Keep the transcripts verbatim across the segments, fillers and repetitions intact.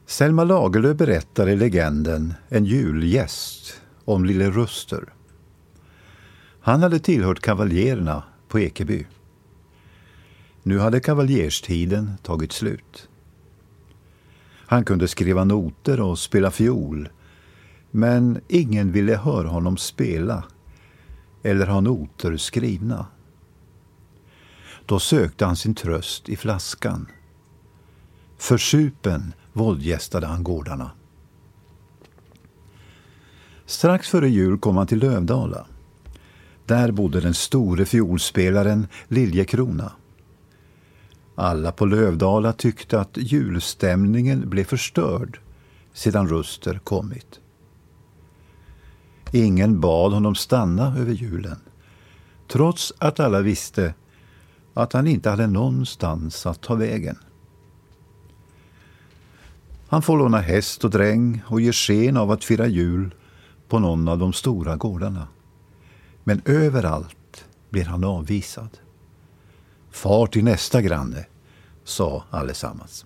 Selma Lagerlöf berättar i legenden En julgäst om lille Ruster. Han hade tillhört kavaljerna på Ekeby. Nu hade kavaljerstiden tagit slut. Han kunde skriva noter och spela fiol, men ingen ville höra honom spela eller ha noter skrivna. Då sökte han sin tröst i flaskan. Försupen våldgästade han gårdarna. Strax före jul kom han till Lövdala. Där bodde den store fiolspelaren Liljekrona. Alla på Lövdala tyckte att julstämningen blev förstörd sedan Ruster kommit. Ingen bad honom stanna över julen, trots att alla visste att han inte hade någonstans att ta vägen. Han får låna häst och dräng och ger sken av att fira jul på någon av de stora gårdarna. Men överallt blir han avvisad. Far till nästa granne, sa allesammans.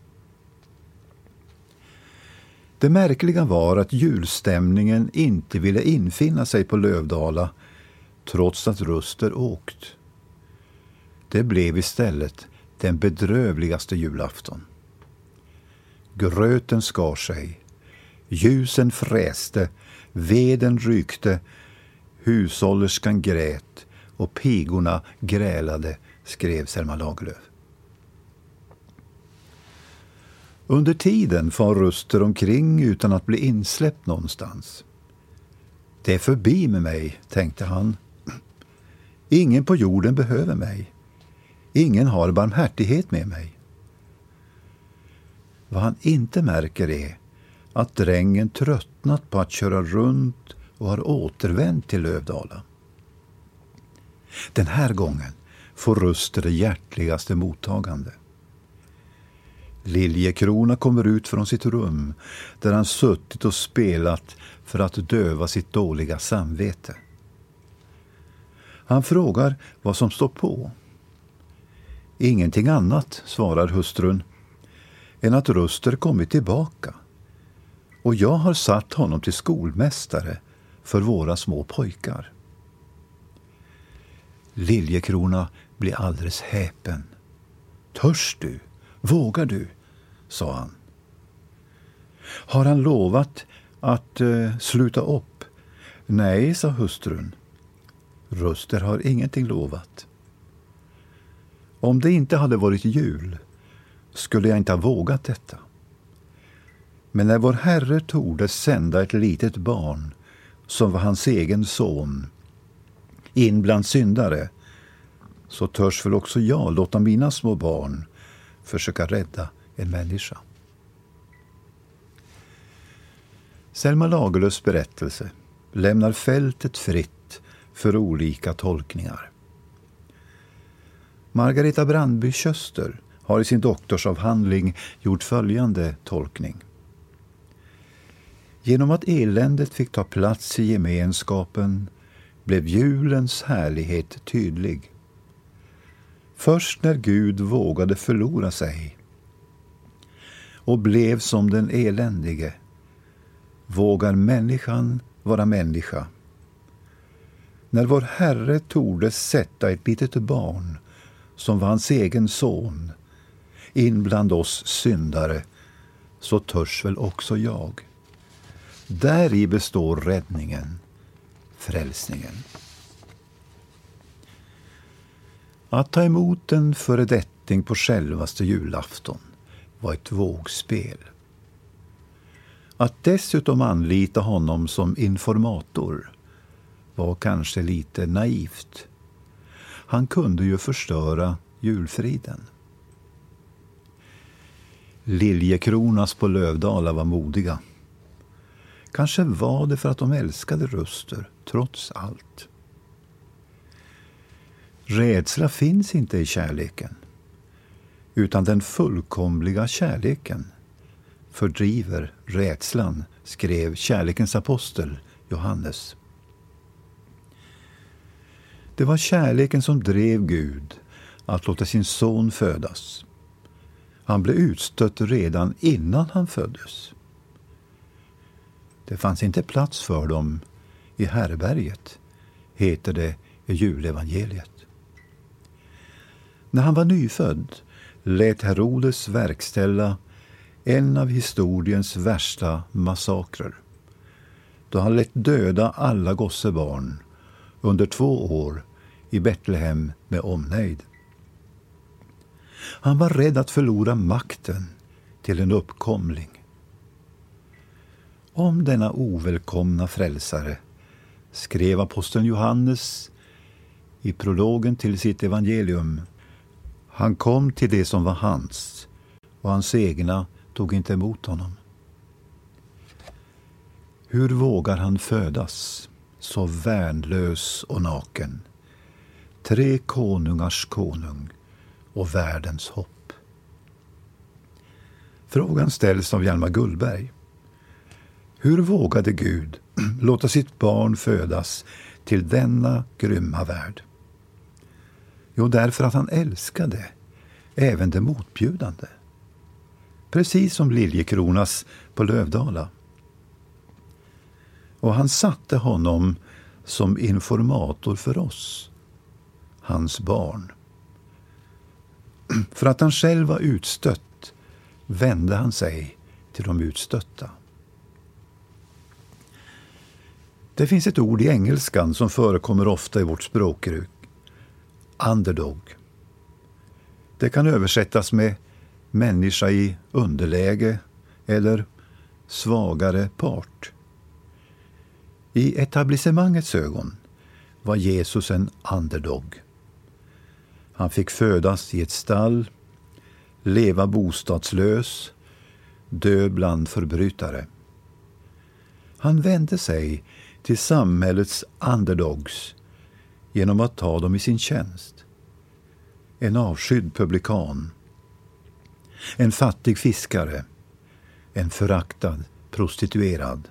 Det märkliga var att julstämningen inte ville infinna sig på Lövdala trots att Ruster åkt. Det blev istället den bedrövligaste julafton. Gröten skar sig, ljusen fräste, veden rykte, hushållerskan grät och pigorna grälade, skrev Selma Lagerlöf. Under tiden far Ruster omkring utan att bli insläppt någonstans. Det är förbi med mig, tänkte han. Ingen på jorden behöver mig. Ingen har barmhärtighet med mig. Vad han inte märker är att drängen tröttnat på att köra runt och har återvänt till Lövdala. Den här gången får Ruster det hjärtligaste mottagande. Liljekrona kommer ut från sitt rum där han suttit och spelat för att döva sitt dåliga samvete. Han frågar vad som står på. Ingenting annat, svarar hustrun, än att Ruster kommit tillbaka. Och jag har satt honom till skolmästare för våra små pojkar. Liljekrona blir alldeles häpen. Törs du? Vågar du? Sa han. Har han lovat att eh, sluta upp? Nej, sa hustrun. Ruster har ingenting lovat. Om det inte hade varit jul skulle jag inte ha vågat detta. Men när vår Herre torde sända ett litet barn som var hans egen son in bland syndare, så törs väl också jag låta mina små barn försöka rädda en människa. Selma Lagerlöfs berättelse lämnar fältet fritt för olika tolkningar. Margareta Brandby Köster har i sin doktorsavhandling gjort följande tolkning. Genom att eländet fick ta plats i gemenskapen blev julens härlighet tydlig. Först när Gud vågade förlora sig och blev som den eländige vågar människan vara människa. När vår Herre torde sätta ett litet barn som var hans egen son in bland oss syndare, så törs väl också jag. Där i består räddningen, frälsningen. Att ta emot en föredetting på självaste julafton var ett vågspel. Att dessutom anlita honom som informator var kanske lite naivt. Han kunde ju förstöra julfriden. Liljekronas på Lövdala var modiga. Kanske var det för att de älskade Ruster, trots allt. Rädsla finns inte i kärleken, utan den fullkomliga kärleken fördriver rädslan, skrev kärlekens apostel Johannes. Det var kärleken som drev Gud att låta sin son födas. Han blev utstött redan innan han föddes. Det fanns inte plats för dem i härberget, heter det i julevangeliet. När han var nyfödd lät Herodes verkställa en av historiens värsta massakrer, då han lät döda alla gossebarn under två år i Betlehem med omnejd. Han var rädd att förlora makten till en uppkomling. Om denna ovälkomna frälsare skrev aposteln Johannes i prologen till sitt evangelium: han kom till det som var hans, och hans egna tog inte emot honom. Hur vågar han födas så värnlös och naken, tre konungars konung och världens hopp? Frågan ställs av Hjalmar Gullberg. Hur vågade Gud låta sitt barn födas till denna grymma värld? Jo, därför att han älskade även det motbjudande. Precis som Liljekronas på Lövdala. Och han satte honom som informator för oss, hans barn. För att han själv var utstött vände han sig till de utstötta. Det finns ett ord i engelskan som förekommer ofta i vårt språkbruk. Underdog. Det kan översättas med människa i underläge eller svagare part. I etablissemangets ögon var Jesus en underdog. Han fick födas i ett stall, leva bostadslös, dö bland förbrytare. Han vände sig till samhällets underdogs genom att ta dem i sin tjänst. En avskydd publikan, en fattig fiskare, en föraktad prostituerad.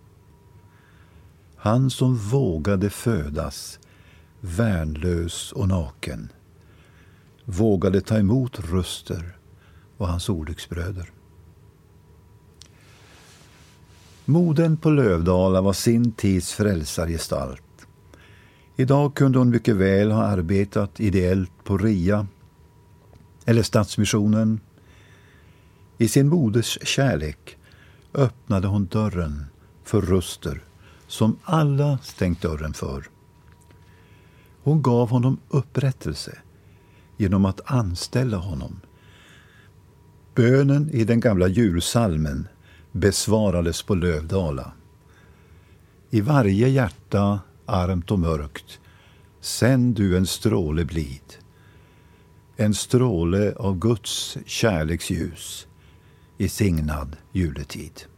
Han som vågade födas värnlös och naken, vågade ta emot röster och hans olycksbröder. Modern på Lövdala var sin tids frälsargestalt. Idag kunde hon mycket väl ha arbetat ideellt på RIA eller Stadsmissionen. I sin moders kärlek öppnade hon dörren för röster som alla stängt dörren för. Hon gav honom upprättelse genom att anställa honom. Bönen i den gamla julsalmen besvarades på Lövdala. I varje hjärta armt och mörkt sänd du en stråle blid, en stråle av Guds kärleksljus i signad juletid.